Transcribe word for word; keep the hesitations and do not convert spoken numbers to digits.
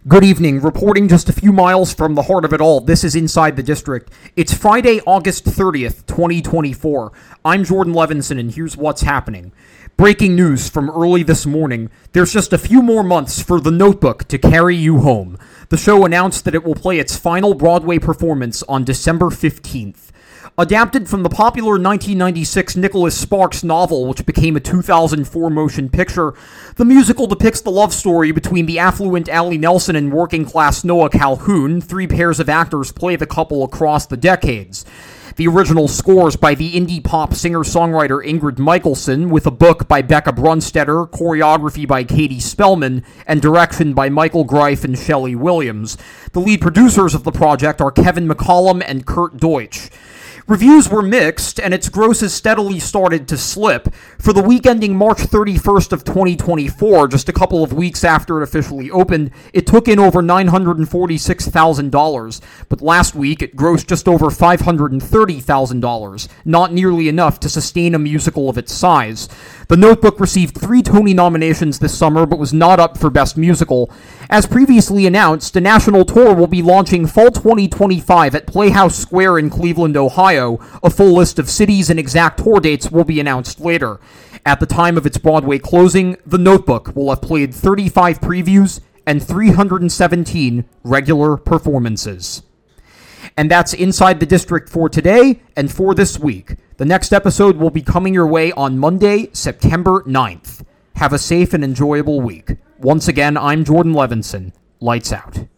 Good evening. Reporting just a few miles from the heart of it all, this is Inside the District. It's Friday, August thirtieth, twenty twenty-four. I'm Jordan Levinson, and here's what's happening. Breaking news from early this morning. There's just a few more months for The Notebook to carry you home. The show announced that it will play its final Broadway performance on December fifteenth. Adapted from the popular nineteen ninety-six Nicholas Sparks novel, which became a two thousand four motion picture, the musical depicts the love story between the affluent Allie Nelson and working-class Noah Calhoun. Three pairs of actors play the couple across the decades. The original scores by the indie pop singer-songwriter Ingrid Michaelson, with a book by Becca Brunstetter, choreography by Katie Spellman, and direction by Michael Greif and Shelley Williams. The lead producers of the project are Kevin McCollum and Kurt Deutsch. Reviews were mixed, and its gross has steadily started to slip. For the week ending March thirty-first of twenty twenty-four, just a couple of weeks after it officially opened, it took in over nine hundred forty-six thousand dollars. But last week, it grossed just over five hundred thirty thousand dollars, not nearly enough to sustain a musical of its size. The Notebook received three Tony nominations this summer, but was not up for Best Musical. As previously announced, a national tour will be launching fall twenty twenty-five at Playhouse Square in Cleveland, Ohio. A full list of cities and exact tour dates will be announced later. At the time of its Broadway closing, The Notebook will have played thirty-five previews and three hundred seventeen regular performances. And that's Inside the District for today and for this week. The next episode will be coming your way on Monday, September ninth. Have a safe and enjoyable week. Once again, I'm Jordan Levinson. Lights out.